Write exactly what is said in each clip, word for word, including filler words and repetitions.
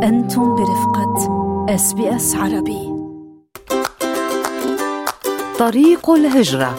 أنتم برفقة إس بي إس عربي. طريق الهجرة.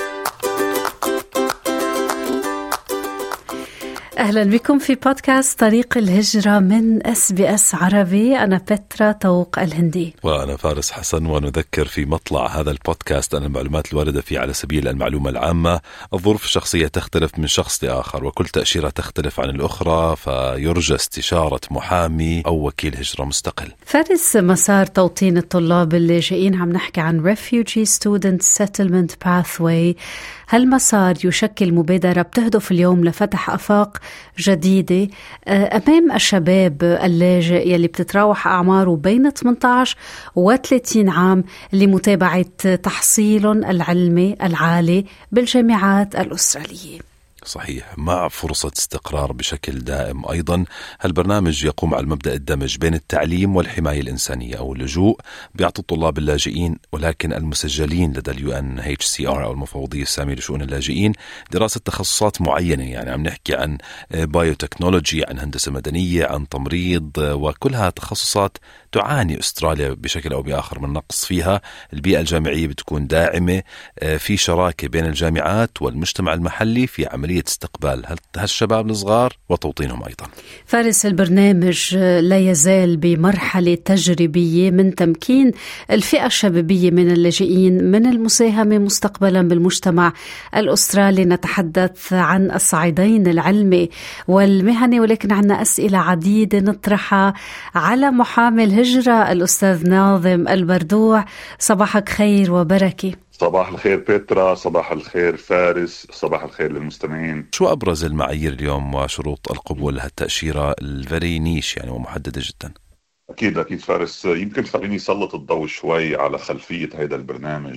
أهلا بكم في بودكاست طريق الهجرة من إس بي إس عربي. أنا بترا طوق الهندي وأنا فارس حسن. ونذكر في مطلع هذا البودكاست أن المعلومات الواردة فيه على سبيل المعلومة العامة. الظروف الشخصية تختلف من شخص لآخر، وكل تأشيرة تختلف عن الأخرى، فيرجى استشارة محامي أو وكيل هجرة مستقل. فارس، مسار توطين الطلاب اللاجئين عم نحكي عن Refugee Student Settlement Pathway. هالمسار يشكل مبادرة بتهدف اليوم لفتح آفاق جديدة أمام الشباب اللاجئ يلي بتتراوح أعماره بين ثمانية عشر و ثلاثين عام لمتابعة تحصيلهم العلمي العالي بالجامعات الأسترالية. صحيح، مع فرصة استقرار بشكل دائم. أيضا هالبرنامج يقوم على مبدأ الدمج بين التعليم والحماية الإنسانية أو اللجوء، بيعطي الطلاب اللاجئين ولكن المسجلين لدى اليو إن إتش سي آر أو المفوضية السامية لشؤون اللاجئين دراسة تخصصات معينة. يعني عم نحكي عن بايوتكنولوجي، عن هندسة مدنية، عن تمريض، وكلها تخصصات تعاني أستراليا بشكل أو بآخر من نقص فيها. البيئة الجامعية بتكون داعمة، في شراكة بين الجامعات والمجتمع المحلي في عملية استقبال هالشباب الصغار وتوطينهم. أيضا فارس، البرنامج لا يزال بمرحلة تجريبية من تمكين الفئة الشبابية من اللاجئين من المساهمة مستقبلا بالمجتمع الأسترالي. نتحدث عن الصعيدين العلمي والمهني، ولكن عنا أسئلة عديدة نطرحها على محامي الهجرة الأستاذ ناظم البردوع. صباحك خير وبركة. صباح الخير بيترا، صباح الخير فارس، صباح الخير للمستمعين. شو أبرز المعايير اليوم وشروط القبول لهالتأشيرة الفري نيش يعني ومحددة جدا؟ أكيد أكيد فارس، يمكن خليني سلط الضوء شوي على خلفية هذا البرنامج.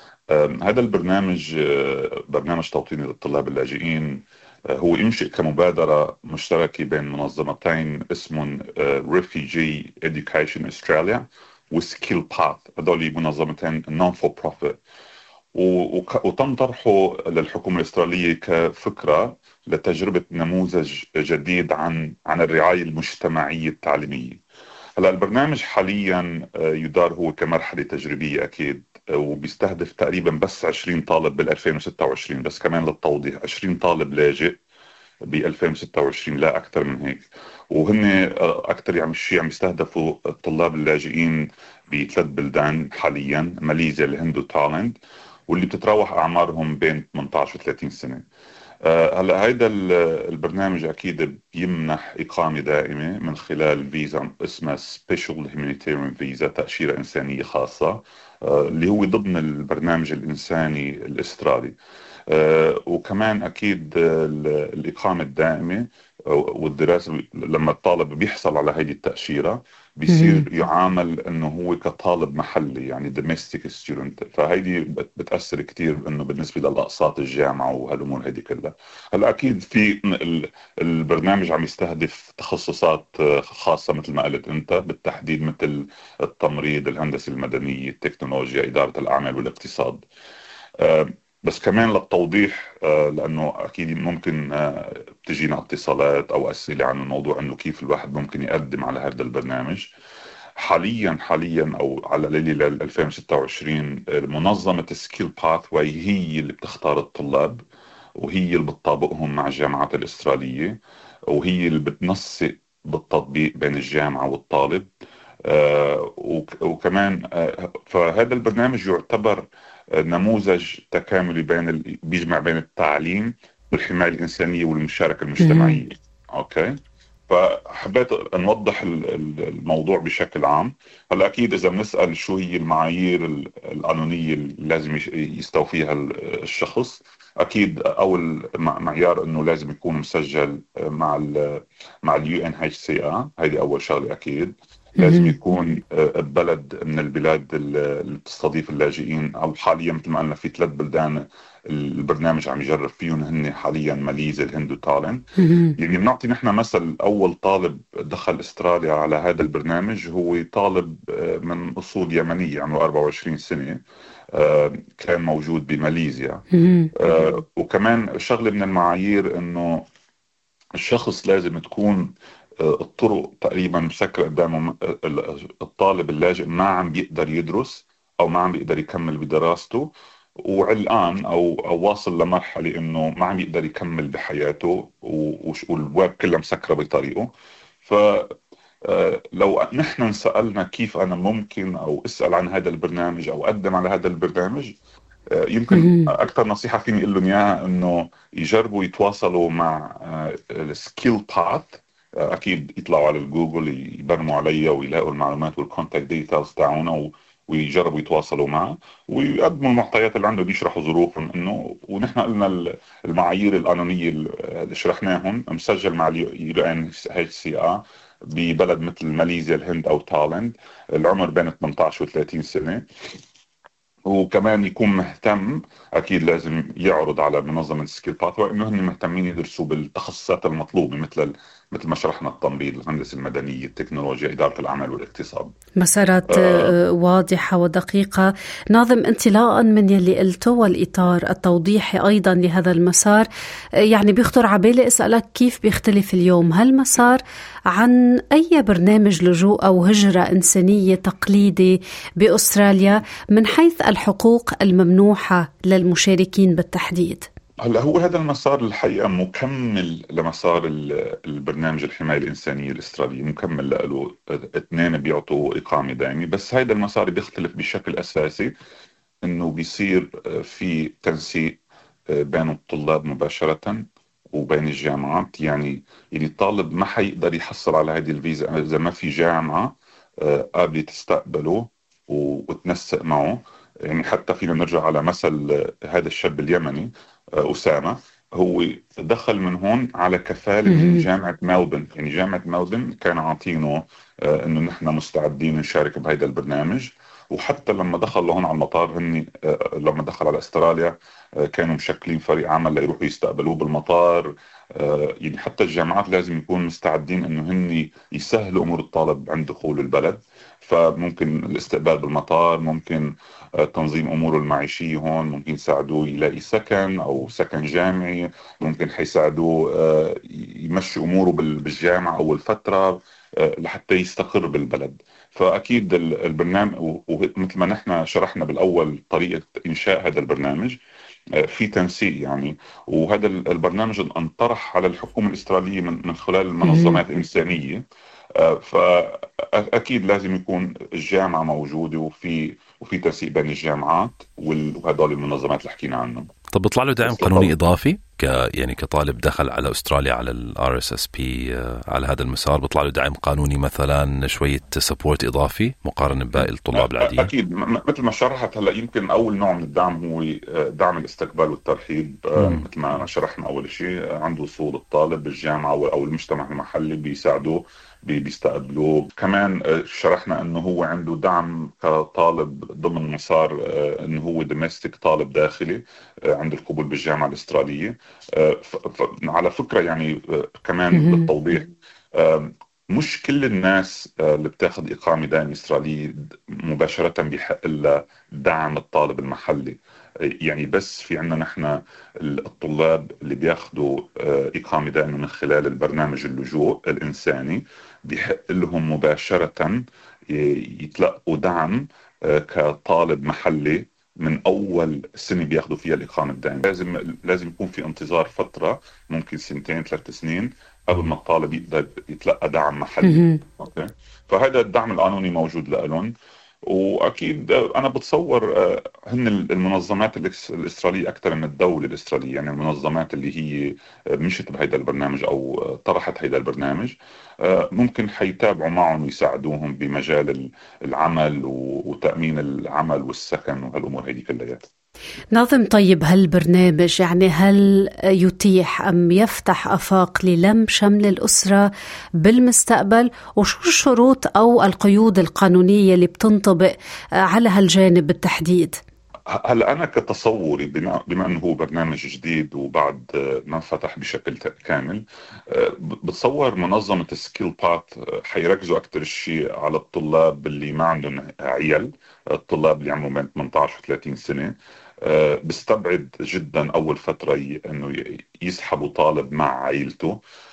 هذا البرنامج برنامج توطين للطلاب اللاجئين، هو ينشئ كمبادرة مشتركة بين منظمتين اسمهم Refugee Education Australia و Skill Path. هذول منظمتين non-for-profit، وتم طرحه للحكومة الإسرائيلية كفكرة لتجربة نموذج جديد عن عن الرعاية المجتمعية التعليمية. هلا البرنامج حاليا يدار هو كمرحلة تجريبية أكيد، وبيستهدف تقريبا بس عشرين طالب بال ألفين وستة وعشرين. بس كمان للتوضيح، عشرين طالب لاجئ ب ألفين وستة وعشرين، لا أكثر من هيك. وهن أكثر يعني شيء عم يستهدفوا الطلاب اللاجئين بثلاث بلدان حاليا: ماليزيا، الهند وتايلاند، واللي بتتراوح أعمارهم بين ثمانية عشر و ثلاثين سنة. هلا هيدا البرنامج أكيد بيمنح إقامة دائمة من خلال فيزا اسمها Special Humanitarian Visa، تأشيرة إنسانية خاصة، اللي هو ضمن البرنامج الإنساني الأسترالي. وكمان أكيد الإقامة الدائمة والدراسة. لما الطالب بيحصل على هذه التأشيرة بيصير يعامل انه هو كطالب محلي، يعني domestic student. فهيدي بتأثر كتير انه بالنسبة للأقساط الجامعة وهالأمور هيدي كلها. هلا اكيد في البرنامج عم يستهدف تخصصات خاصة مثل ما قلت انت بالتحديد، مثل التمريض، الهندسة المدنية، التكنولوجيا، إدارة الأعمال والاقتصاد. بس كمان للتوضيح، لأنه أكيد ممكن بتجينا اتصالات أو أسئلة عن الموضوع أنه كيف الواحد ممكن يقدم على هذا البرنامج. حاليا حاليا أو على ليلة ألفين وستة وعشرين منظمة سكيل باثواي هي اللي بتختار الطلاب، وهي اللي بتطابقهم مع الجامعات الإسرائيلية، وهي اللي بتنسق بالتطبيق بين الجامعة والطالب. وكمان فهذا البرنامج يعتبر نموذج تكاملي بين ال... بيجمع بين التعليم والحماية الإنسانية والمشاركة المجتمعية. أوكي، فحبيت نوضح الموضوع بشكل عام. هلا أكيد إذا بنسأل شو هي المعايير القانونية اللي لازم يستوفيها الشخص، أكيد أول معيار إنه لازم يكون مسجل مع ال مع اليو إن إتش سي آر. هذه أول شغلة. أكيد لازم يكون بلد من البلاد اللي بتستضيف اللاجئين، أو حاليا مثل ما قلنا في ثلاث بلدان البرنامج عم يجرب فيهم، هن حاليا ماليزيا، الهند وتايلاند. يعني بنعطي نحن مثل، أول طالب دخل استراليا على هذا البرنامج هو طالب من أصول يمنية عمره أربعة وعشرين سنة، كان موجود بماليزيا. وكمان شغلة من المعايير إنه الشخص لازم تكون الطرق تقريبا مسكرة قدامه. الطالب اللاجئ ما عم بيقدر يدرس أو ما عم بيقدر يكمل بدراسته، وعلقان أو أو واصل لمرحلة إنه ما عم يقدر يكمل بحياته، والبواب كلها مسكرة بطريقه. ف لو نحن انسألنا كيف أنا ممكن أو أسأل عن هذا البرنامج أو أقدم على هذا البرنامج، يمكن أكثر نصيحة فيني أقول لهم إياها إنه يجربوا يتواصلوا مع السكيل باث. أكيد يطلعوا على الجوجل يبرموا عليها ويلاقوا المعلومات والكونتاكت ديتيلز تاعونا، ويجربوا يتواصلوا معه ويقدموا المعطيات اللي عنده، بيشرحوا ظروفهم. إنه ونحن قلنا المعايير القانونية اللي شرحناهم مسجل مع اليو إن إتش سي آر ببلد مثل ماليزيا، الهند أو تايلاند، العمر بين ثمانية عشر و ثلاثين سنة، وكمان يكون مهتم. اكيد لازم يعرض على منظمه سكيل باثوي انه هم مهتمين يدرسوا بالتخصصات المطلوبه، مثل مثل ما شرحنا: التمريض، الهندسه المدنيه، التكنولوجيا، اداره العمل والاقتصاد. مسارات آه. واضحه ودقيقه. ناظم، انطلاقا من يلي قلته والاطار التوضيحي ايضا لهذا المسار، يعني بيخطر على بالي اسالك كيف بيختلف اليوم هالمسار عن اي برنامج لجوء او هجره انسانيه تقليدي باستراليا من حيث الحقوق الممنوحه للمشاركين بالتحديد؟ هلا هو هذا المسار الحقيقة مكمل لمسار البرنامج الحماية الإنسانية الأسترالية، مكمل له. اثنين بيعطوا إقامة دائمة، بس هذا المسار بيختلف بشكل أساسي إنه بيصير في تنسيق بين الطلاب مباشرة وبين الجامعات. يعني يعني الطالب ما حيقدر يحصل على هذه الفيزا إذا ما في جامعة قابلة تستقبله وتنسق معه. يعني حتى فينا نرجع على مثل هذا الشاب اليمني أسامة، هو دخل من هون على كفالة من جامعة ملبورن. يعني جامعة ملبورن كان عاطينه إنه نحن مستعدين نشارك بهذا البرنامج. وحتى لما دخل لهون على المطار، هني لما دخل على استراليا كانوا مشكلين فريق عمل ليروحوا يستقبلوه بالمطار. يعني حتى الجامعات لازم يكونوا مستعدين إنه هني يسهلوا أمور الطالب عند دخول البلد. فممكن الاستقبال بالمطار، ممكن تنظيم أموره المعيشية هون، ممكن يساعدوه يلاقي سكن أو سكن جامعي، ممكن حيساعدوه يمشي أموره بالجامعة أول فترة لحتى يستقر بالبلد. فأكيد البرنامج، ومثل ما نحن شرحنا بالأول طريقة إنشاء هذا البرنامج، في تنسيق يعني. وهذا البرنامج انطرح على الحكومة الإسترالية من خلال المنظمات الإنسانية. فأكيد لازم يكون الجامعة موجودة، وفي وفي تنسيق بين الجامعات وهذول المنظمات اللي حكينا عنهم. طب بيطلع له دعم قانوني إضافي ك يعني كطالب دخل على أستراليا على ال آر إس إس بي على هذا المسار، بيطلع له دعم قانوني مثلا شوية سبورت إضافي مقارنة بباقي الطلاب العاديين؟ أكيد مثل ما شرحت هلا. يمكن أول نوع من الدعم هو دعم الاستقبال والترحيب. مثل ما شرحنا، أول شيء عند وصول الطالب بالجامعة أو المجتمع المحلي بيساعدوه بيستقبلوه. كمان شرحنا انه هو عنده دعم كطالب ضمن مسار انه هو دوميستيك، طالب داخلي عند القبول بالجامعة الأسترالية. على فكرة يعني كمان للتوضيح، مش كل الناس اللي بتاخد إقامة دائمة إسترالية مباشرة بيحق لها دعم الطالب المحلي. يعني بس في عنا نحن الطلاب اللي بياخدوا إقامة دائمة من خلال البرنامج اللجوء الإنساني، بيحق لهم مباشرة يتلقوا دعم كطالب محلي من أول سنة بياخدوا فيها الإقامة الدائمة. لازم لازم يكون في انتظار فترة، ممكن سنتين ثلاث سنين قبل ما الطالب يقدر يتلقى دعم محلي. أوكي. فهذا الدعم القانوني موجود لهم. وأكيد أنا بتصور هن المنظمات الإسرائيلية أكثر من الدولة الإسرائيلية، يعني المنظمات اللي هي مشت بهذا البرنامج أو طرحت هذا البرنامج ممكن حيتابعوا معهم ويساعدوهم بمجال العمل وتأمين العمل والسكن وهالأمور هذه كلها. ناظم، طيب هالبرنامج يعني هل يتيح أم يفتح آفاق للم شمل الأسرة بالمستقبل؟ وشو الشروط أو القيود القانونية اللي بتنطبق على هالجانب بالتحديد؟ هلا أنا كتصوري بما أنه هو برنامج جديد وبعد ما فتح بشكل كامل، بتصور منظمة سكيل باث حيركزوا أكتر شيء على الطلاب اللي ما عندهم عيال، الطلاب اللي عمرهم بين ثمانية عشر و ثلاثين سنة. بستبعد جدا أول فترة أنه يسحبوا طالب مع عائلته.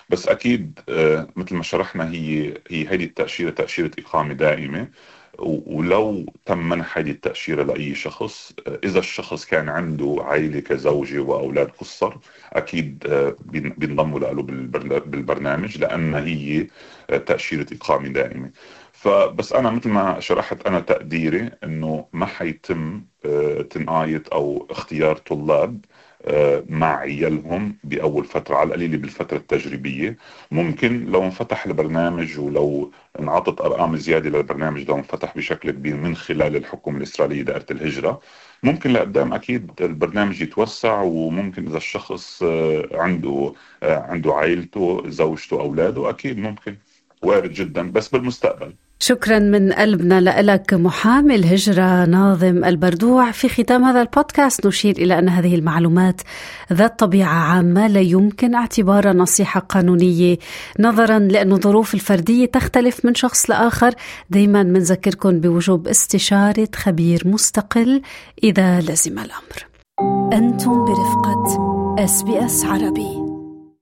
بس أكيد مثل ما شرحنا هي هي هذه التأشيرة تأشيرة إقامة دائمة، ولو تم منح هذه التأشيرة لأي شخص، إذا الشخص كان عنده عائلة كزوجة وأولاد قصر، أكيد بينضموا له بالبرنامج، لأن هي تأشيرة إقامة دائمة. فبس أنا مثل ما شرحت، أنا تقديري أنه ما حيتم تنقاية أو اختيار طلاب مع عيالهم بأول فترة، على القليل بالفترة التجريبية. ممكن لو انفتح البرنامج ولو انعطت أرقام زيادة للبرنامج، لو انفتح بشكل كبير من خلال الحكومة الإسرائيلية دائرة الهجرة، ممكن لقدام أكيد البرنامج يتوسع، وممكن إذا الشخص عنده عنده عائلته، زوجته، أولاده، أكيد ممكن، وارد جدا، بس بالمستقبل. شكرا من قلبنا لك محامي الهجرة ناظم البردوع. في ختام هذا البودكاست نشير إلى أن هذه المعلومات ذات طبيعة عامة لا يمكن اعتبارها نصيحة قانونية، نظرا لأن الظروف الفردية تختلف من شخص لآخر. دايما منذكركم بوجوب استشارة خبير مستقل إذا لزم الأمر. أنتم برفقة إس بي إس عربي.